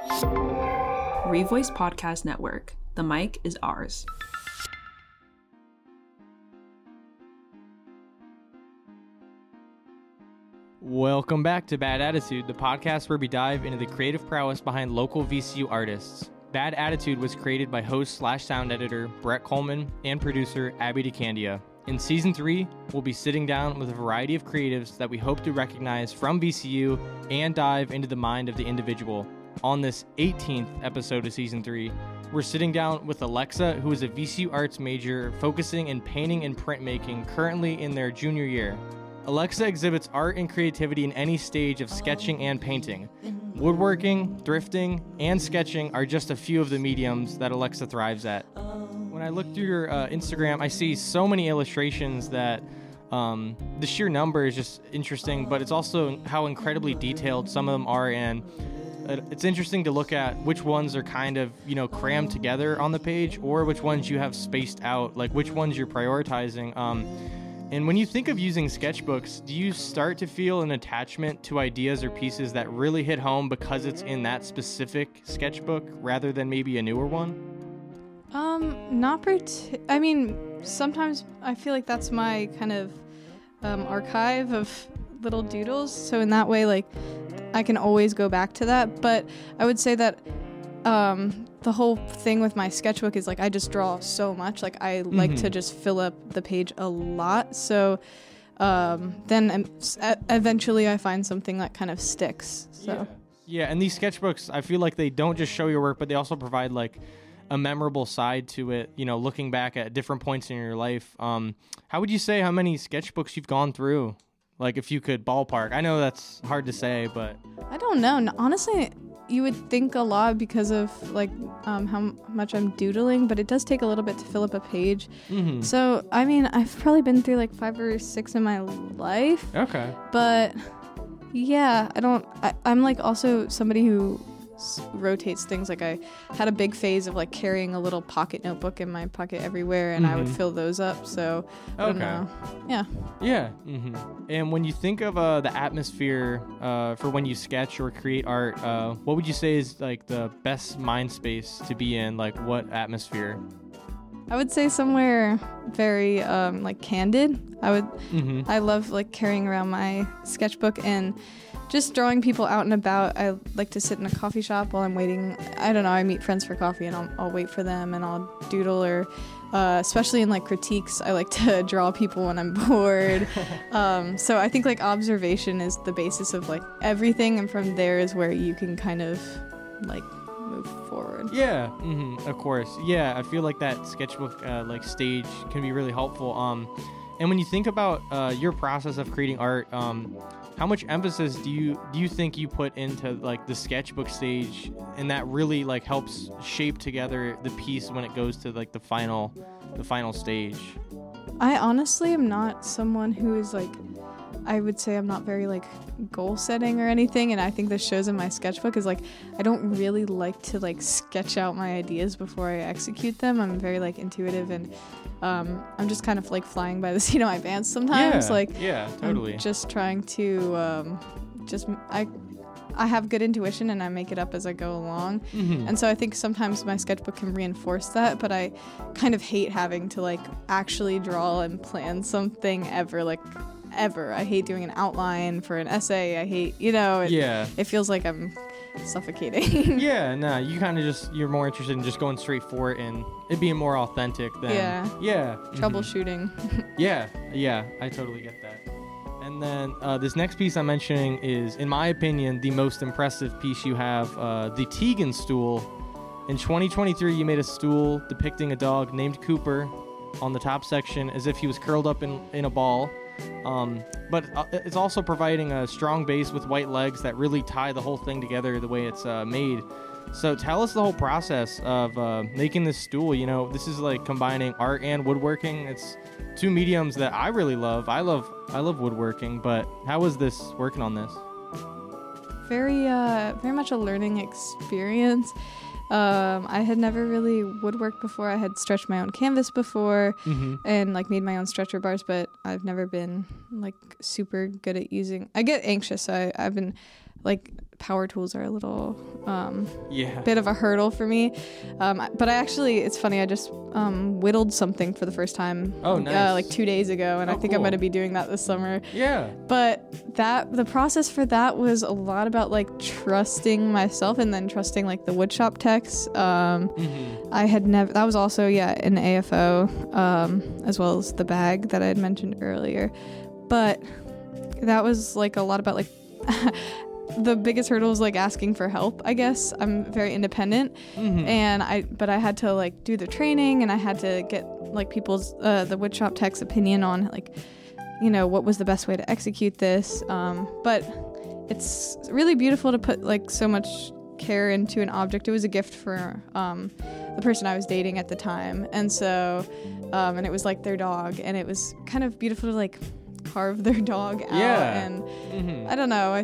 Revoice Podcast Network. The mic is ours. Welcome back to Bad Attitude, the podcast where we dive into the creative prowess behind local VCU artists. Bad Attitude was created by host/sound editor Brett Coleman and producer Abby DeCandia. In Season 3, we'll be sitting down with a variety of creatives that we hope to recognize from VCU and dive into the mind of the individual. On this 18th episode of Season 3, we're sitting down with Alexa, who is a VCU arts major focusing in painting and printmaking, currently in their junior year. Alexa exhibits art and creativity in any stage of sketching and painting. Woodworking, thrifting, and sketching are just a few of the mediums that Alexa thrives at. When I look through your Instagram, I see so many illustrations that the sheer number is just interesting, but it's also how incredibly detailed some of them are, and it's interesting to look at which ones are kind of, crammed together on the page, or which ones you have spaced out, like which ones you're prioritizing. And when you think of using sketchbooks, do you start to feel an attachment to ideas or pieces that really hit home because it's in that specific sketchbook rather than maybe a newer one? Sometimes I feel like that's my kind of archive of little doodles. So in that way, like, I can always go back to that. But I would say that the whole thing with my sketchbook is, like, I just draw so much. Like, I like to just fill up the page a lot. So then eventually I find something that kind of sticks. So yeah, and these sketchbooks, I feel like they don't just show your work, but they also provide, like, a memorable side to it, looking back at different points in your life. How would you say how many sketchbooks you've gone through? Like, if you could ballpark. I know that's hard to say, but I don't know. Honestly, you would think a lot because of, like, how much I'm doodling, but it does take a little bit to fill up a page. So, I've probably been through like 5 or 6 in my life. Okay. But yeah, I'm like also somebody who rotates things. Like, I had a big phase of, like, carrying a little pocket notebook in my pocket everywhere, and I would fill those up. So I don't know. Yeah. And when you think of the atmosphere for when you sketch or create art, what would you say is, like, the best mind space to be in? Like, what atmosphere? I would say somewhere very like candid. I love, like, carrying around my sketchbook and just drawing people out and about. I like to sit in a coffee shop while I'm waiting. I don't know, I meet friends for coffee, and I'll wait for them, and I'll doodle, or especially in, like, critiques, I like to draw people when I'm bored. So I think, like, observation is the basis of, like, everything, and from there is where you can kind of, like, move forward. Yeah, of course. Yeah, I feel like that sketchbook like stage can be really helpful. And when you think about your process of creating art, how much emphasis do you think you put into, like, the sketchbook stage, and that really, like, helps shape together the piece when it goes to, like, the final stage? I honestly am not someone who is, like, I would say I'm not very, like, goal setting or anything, and I think this shows in my sketchbook is, like, I don't really like to, like, sketch out my ideas before I execute them. I'm very, like, intuitive, and I'm just kind of, like, flying by the seat of my pants sometimes. Yeah, totally. I'm just trying to I have good intuition, and I make it up as I go along. And so I think sometimes my sketchbook can reinforce that, but I kind of hate having to, like, actually draw and plan something ever. I hate doing an outline for an essay. I hate, it feels like I'm suffocating. Yeah, no, you kind of you're more interested in just going straight for it and it being more authentic than... Yeah. Troubleshooting. Yeah, I totally get that. And then this next piece I'm mentioning is, in my opinion, the most impressive piece you have, the Tegan stool. In 2023, you made a stool depicting a dog named Cooper on the top section as if he was curled up in a ball. But it's also providing a strong base with white legs that really tie the whole thing together the way it's made. So tell us the whole process of making this stool. This is, like, combining art and woodworking. It's two mediums that I really love. I love woodworking, but how was this working on this? Very much a learning experience. I had never really woodworked before. I had stretched my own canvas before and, like, made my own stretcher bars, but I've never been, like, super good at using... I get anxious, so I've been, like power tools are a little Yeah. bit of a hurdle for me. But I actually, it's funny, I just whittled something for the first time. Oh, nice. Like 2 days ago, and I think I'm cool. going to be doing that this summer. Yeah. But the process for that was a lot about like trusting myself and then trusting like the woodshop techs. I had never, that was also, an AFO, as well as the bag that I had mentioned earlier. But that was like a lot about like, the biggest hurdle was like asking for help, I guess. I'm very independent, and I had to like do the training, and I had to get like people's, the woodshop tech's opinion on like, what was the best way to execute this. But it's really beautiful to put like so much care into an object. It was a gift for the person I was dating at the time, and so and it was like their dog, and it was kind of beautiful to like carve their dog out. And I don't know,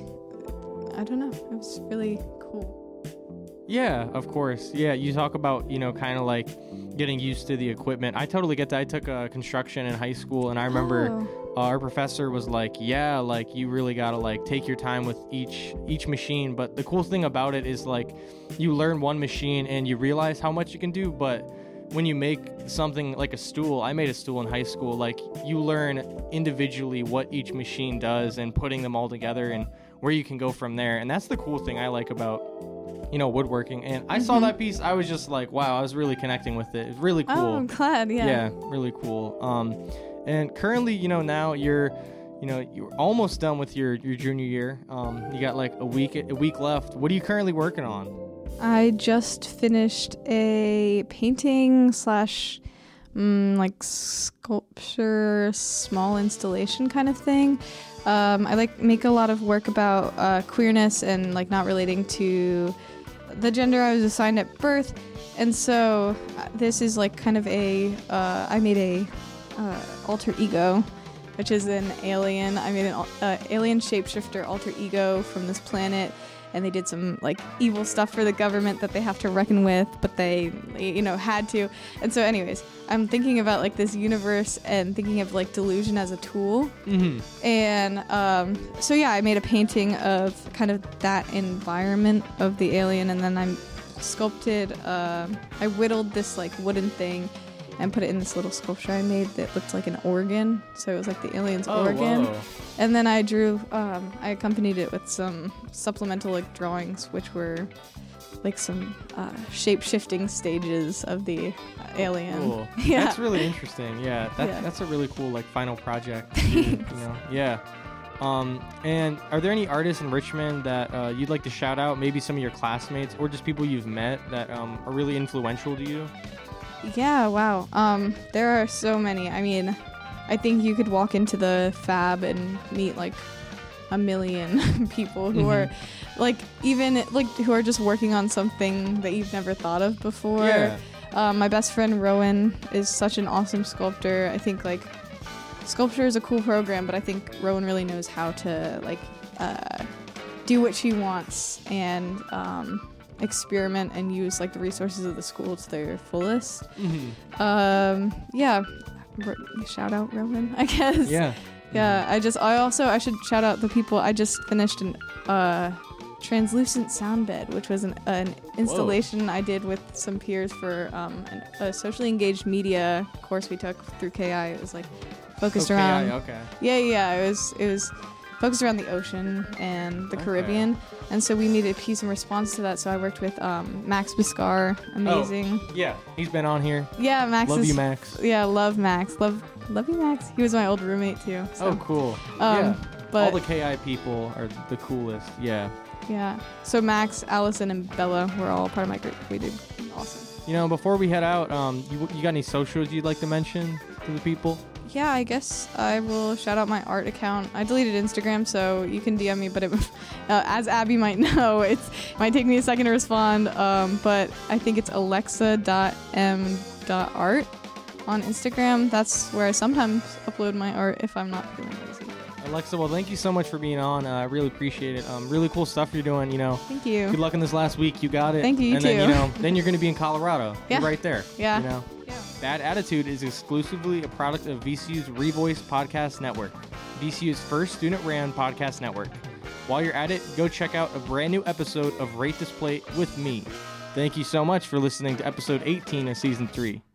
it was really cool. Yeah, of course. Yeah, you talk about, kind of like getting used to the equipment. I totally get that. I took construction in high school, and I remember our professor was like, yeah, like you really got to like take your time with each machine. But the cool thing about it is like you learn one machine and you realize how much you can do. But when you make something like a stool, I made a stool in high school, like you learn individually what each machine does and putting them all together and where you can go from there. And that's the cool thing I like about, woodworking. And I saw that piece, I was just like, wow, I was really connecting with it. It's really cool. Oh, I'm glad. Yeah, really cool. And currently, now you're almost done with your junior year. You got like a week left. What are you currently working on? I just finished a painting / like sculpture, small installation kind of thing. I like make a lot of work about queerness and like not relating to the gender I was assigned at birth. And so this is like kind of I made a alter ego, which is an alien. I made an alien shapeshifter alter ego from this planet. And they did some like evil stuff for the government that they have to reckon with, but they had to. And so anyways, I'm thinking about like this universe and thinking of like delusion as a tool. And I made a painting of kind of that environment of the alien, and then I sculpted, I whittled this like wooden thing and put it in this little sculpture I made that looked like an organ. So it was like the alien's organ. Whoa. And then I drew, I accompanied it with some supplemental like drawings, which were like some shape-shifting stages of the alien. Cool. Yeah. That's really interesting. Yeah, that's a really cool like final project. Yeah. And are there any artists in Richmond that you'd like to shout out? Maybe some of your classmates or just people you've met that are really influential to you? Yeah, wow. There are so many. I mean, I think you could walk into the Fab and meet like a million people who are like even like who are just working on something that you've never thought of before. Yeah. My best friend Rowan is such an awesome sculptor. I think like sculpture is a cool program, but I think Rowan really knows how to like do what she wants and experiment and use like the resources of the school to their fullest. Shout out Rowan, I guess. I should shout out the people. I just finished an translucent sound bed, which was an installation I did with some peers for a socially engaged media course we took through KI. It was like focused around it was focused around the ocean and the Caribbean, and so we needed a piece in response to that. So I worked with Max Biscar, amazing. Yeah, he's been on here. Yeah, Love you, Max. Yeah, love Max. Love you, Max. He was my old roommate too. So. Oh, cool. But all the KI people are the coolest. Yeah. Yeah. So Max, Allison, and Bella were all part of my group. We did awesome. Before we head out, you got any socials you'd like to mention to the people? Yeah, I guess I will shout out my art account. I deleted Instagram, so you can DM me, but as Abby might know, it might take me a second to respond, but I think it's alexa.m.art on Instagram. That's where I sometimes upload my art if I'm not feeling lazy. Alexa, well, thank you so much for being on. I really appreciate it. Really cool stuff you're doing, Thank you. Good luck in this last week. You got it. Thank you, you too. Then, then you're going to be in Colorado. Yeah. You're right there. Yeah. Yeah. Bad Attitude is exclusively a product of VCU's Revoice Podcast Network, VCU's first student-ran podcast network. While you're at it, go check out a brand new episode of Rate This Plate with me. Thank you so much for listening to episode 18 of season 3.